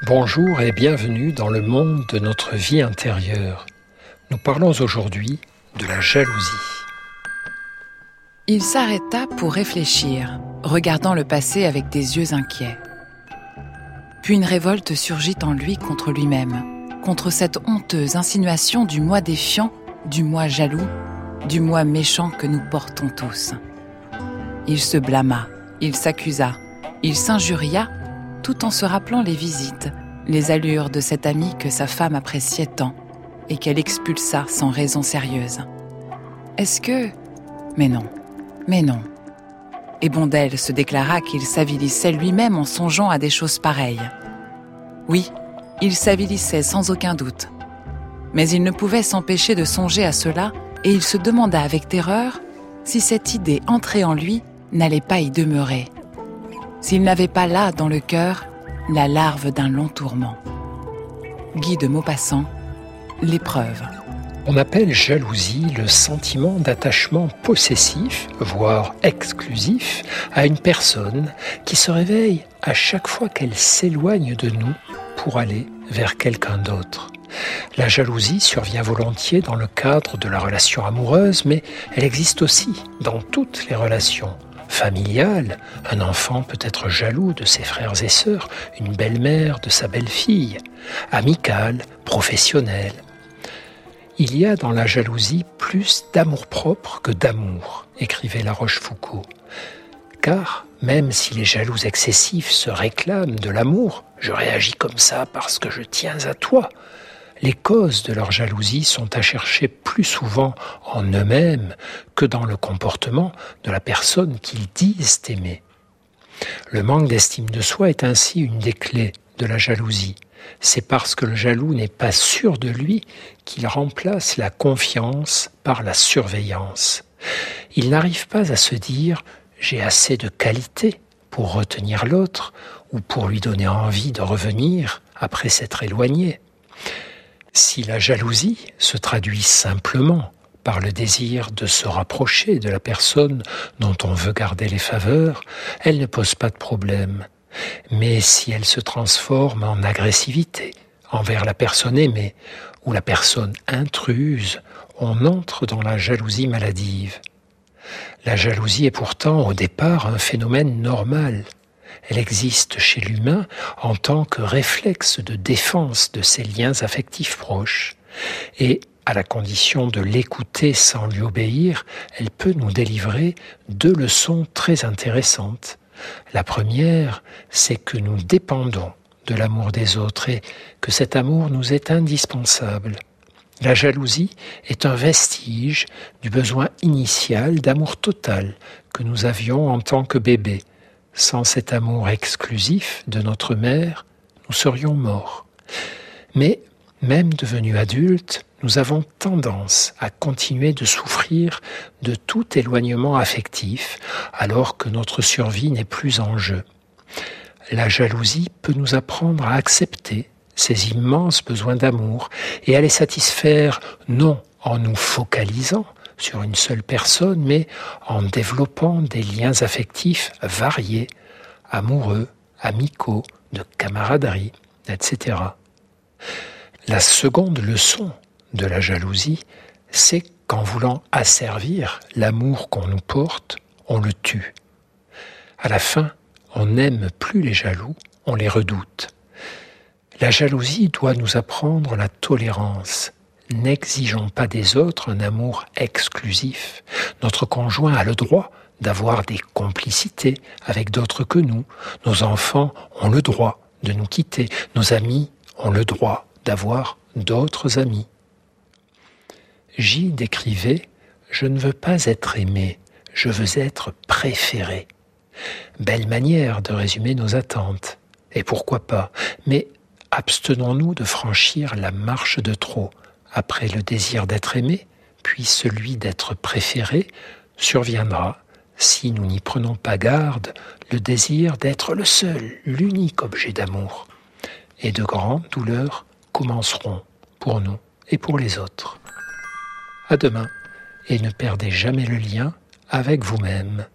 Bonjour et bienvenue dans le monde de notre vie intérieure. Nous parlons aujourd'hui de la jalousie. Il s'arrêta pour réfléchir, regardant le passé avec des yeux inquiets. Puis une révolte surgit en lui contre lui-même, contre cette honteuse insinuation du moi défiant, du moi jaloux, du moi méchant que nous portons tous. Il se blâma, il s'accusa, il s'injuria, tout en se rappelant les visites, les allures de cet ami que sa femme appréciait tant et qu'elle expulsa sans raison sérieuse. Est-ce que... Mais non. Et Bondel se déclara qu'il s'avilissait lui-même en songeant à des choses pareilles. Oui, il s'avilissait sans aucun doute. Mais il ne pouvait s'empêcher de songer à cela et il se demanda avec terreur si cette idée entrée en lui n'allait pas y demeurer. S'il n'avait pas là, dans le cœur, la larve d'un long tourment. Guy de Maupassant, L'épreuve. On appelle jalousie le sentiment d'attachement possessif, voire exclusif, à une personne qui se réveille à chaque fois qu'elle s'éloigne de nous pour aller vers quelqu'un d'autre. La jalousie survient volontiers dans le cadre de la relation amoureuse, mais elle existe aussi dans toutes les relations. Familiale, un enfant peut être jaloux de ses frères et sœurs, une belle-mère de sa belle-fille. Amicale, professionnelle. Il y a dans la jalousie plus d'amour-propre que d'amour, écrivait La Rochefoucauld. Car, même si les jaloux excessifs se réclament de l'amour, je réagis comme ça parce que je tiens à toi, les causes de leur jalousie sont à chercher plus souvent en eux-mêmes que dans le comportement de la personne qu'ils disent aimer. Le manque d'estime de soi est ainsi une des clés de la jalousie. C'est parce que le jaloux n'est pas sûr de lui qu'il remplace la confiance par la surveillance. Il n'arrive pas à se dire « j'ai assez de qualité » pour retenir l'autre ou pour lui donner envie de revenir après s'être éloigné. Si la jalousie se traduit simplement par le désir de se rapprocher de la personne dont on veut garder les faveurs, elle ne pose pas de problème. Mais si elle se transforme en agressivité envers la personne aimée ou la personne intruse, on entre dans la jalousie maladive. La jalousie est pourtant au départ un phénomène normal. Elle existe chez l'humain en tant que réflexe de défense de ses liens affectifs proches. Et à la condition de l'écouter sans lui obéir, elle peut nous délivrer deux leçons très intéressantes. La première, c'est que nous dépendons de l'amour des autres et que cet amour nous est indispensable. La jalousie est un vestige du besoin initial d'amour total que nous avions en tant que bébé. Sans cet amour exclusif de notre mère, nous serions morts. Mais, même devenus adultes, nous avons tendance à continuer de souffrir de tout éloignement affectif, alors que notre survie n'est plus en jeu. La jalousie peut nous apprendre à accepter ces immenses besoins d'amour et à les satisfaire non en nous focalisant sur une seule personne, mais en développant des liens affectifs variés, amoureux, amicaux, de camaraderie, etc. La seconde leçon de la jalousie, c'est qu'en voulant asservir l'amour qu'on nous porte, on le tue. À la fin, on n'aime plus les jaloux, on les redoute. La jalousie doit nous apprendre la tolérance. N'exigeons pas des autres un amour exclusif. Notre conjoint a le droit d'avoir des complicités avec d'autres que nous. Nos enfants ont le droit de nous quitter. Nos amis ont le droit d'avoir d'autres amis. Gide écrivait « Je ne veux pas être aimé, je veux être préféré ». Belle manière de résumer nos attentes. Et pourquoi pas, mais abstenons-nous de franchir la marche de trop. Après le désir d'être aimé, puis celui d'être préféré, surviendra, si nous n'y prenons pas garde, le désir d'être le seul, l'unique objet d'amour. Et de grandes douleurs commenceront pour nous et pour les autres. À demain, et ne perdez jamais le lien avec vous-même.